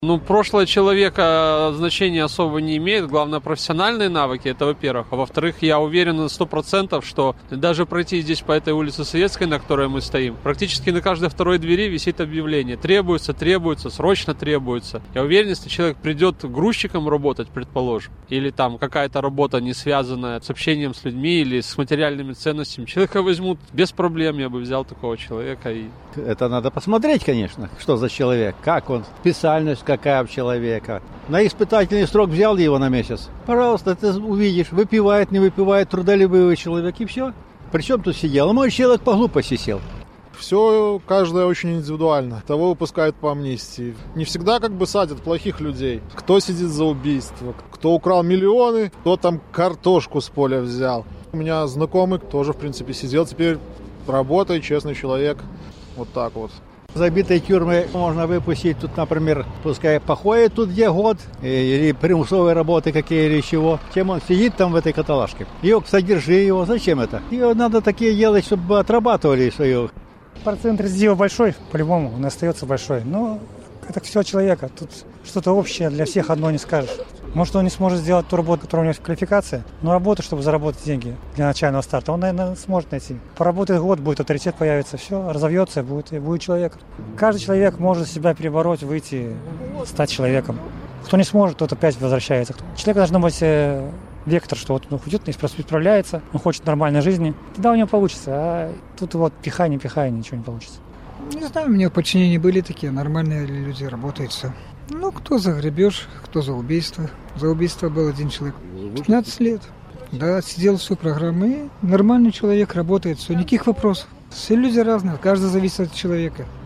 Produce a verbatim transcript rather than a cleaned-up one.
Ну, прошлое человека значения особо не имеет. Главное, профессиональные навыки, это во-первых. А во-вторых, я уверен на сто процентов, что даже пройти здесь по этой улице Советской, на которой мы стоим, практически на каждой второй двери висит объявление. Требуется, требуется, срочно требуется. Я уверен, если человек придет грузчиком работать, предположим, или там какая-то работа, не связанная с общением с людьми или с материальными ценностями, человека возьмут без проблем. Я бы взял такого человека. И... Это надо посмотреть, конечно, что за человек, как он, специальность какая у человека. На испытательный срок взял его на месяц. Пожалуйста, ты увидишь, выпивает, не выпивает, трудолюбивый человек, и все. Причем тут сидел? А мой человек по глупости сел. Все, каждое очень индивидуально. Того выпускают по амнистии. Не всегда как бы садят плохих людей. Кто сидит за убийство, кто украл миллионы, кто там картошку с поля взял. У меня знакомый тоже, в принципе, сидел. Теперь работает, честный человек. Вот так вот. Забитой тюрьмы можно выпустить тут, например, пускай походит тут где год, или примусовые работы какие или чего. Чем он сидит там в этой каталажке? Его, содержи его, зачем это? Его надо такие делать, чтобы отрабатывали свое. Процент рецидива большой, по-любому, он остается большой. Но это все человека, тут что-то общее для всех одно не скажешь. Может, он не сможет сделать ту работу, которая у него квалификация, но работу, чтобы заработать деньги для начального старта, он, наверное, сможет найти. Поработает год, будет авторитет, появится, все, разовьется, будет, и будет человек. Каждый человек может себя перебороть, выйти, стать человеком. Кто не сможет, тот опять возвращается. Человек должен быть э, вектор, что вот он идет, исправляется, он хочет нормальной жизни. Тогда у него получится, а тут вот пихай, не пихай, ничего не получится. Не знаю, у меня в подчинении были такие нормальные люди, работают все. Ну, кто за грабеж, кто за убийство. За убийство был один человек. пятнадцать лет. Да, сидел всю программу. И нормальный человек, работает все, никаких вопросов. Все люди разные, каждый зависит от человека.